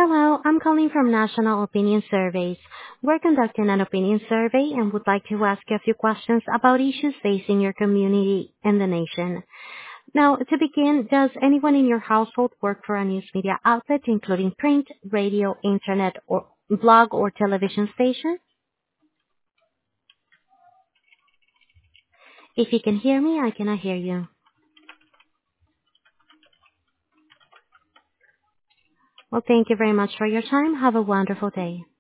Hello, I'm calling from National Opinion Surveys. We're conducting an opinion survey and would like to ask you a few questions about issues facing your community and the nation. Now, to begin, does anyone in your household work for a news media outlet, including print, radio, internet, or blog or television station? If you can hear me, I cannot hear you. Well, thank you very much for your time. Have a wonderful day.